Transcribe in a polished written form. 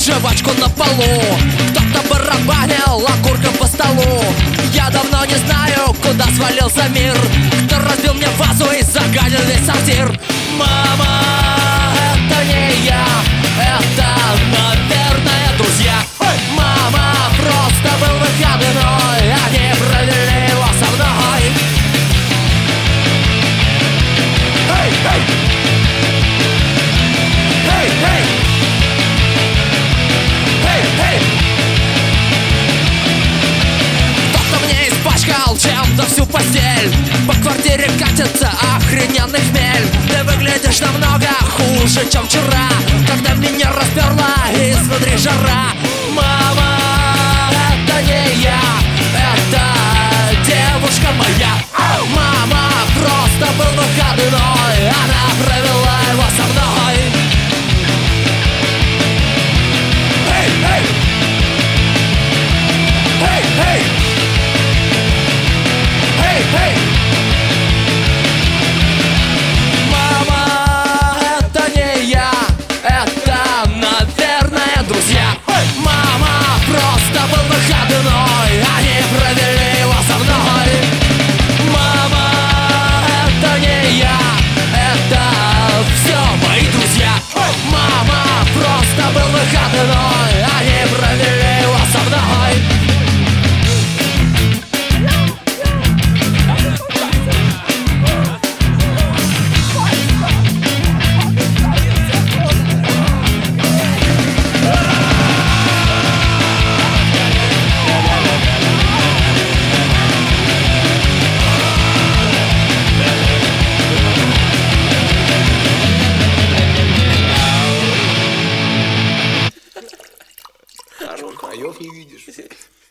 жвачку на полу. Кто-то барабанил окурком по столу. Я давно не знаю, куда свалился мир. Кто разбил мне вазу и загадил весь сортир. Мама, это не я, это, наверное, друзья. Мама, просто был выходной, они провели его со мной. Эй, эй! Эй, эй! Эй, эй! Кто-то мне испачкал чем-то всю постель. По квартире катится охрененный хмель. Ты выглядишь намного хуже, чем вчера, когда меня расперла изнутри жара. Мама, это не я, это девушка моя. Мама, просто был выходной, она провела его со мной. Эй, эй! Эй, эй! Эй, эй! Мама, это не я, это, наверное, друзья. Мама, просто был выходной, они провели его со мной. Мама, это не я, это все мои друзья. Мама, просто был выходной, они провели его со мной. Краев не видишь.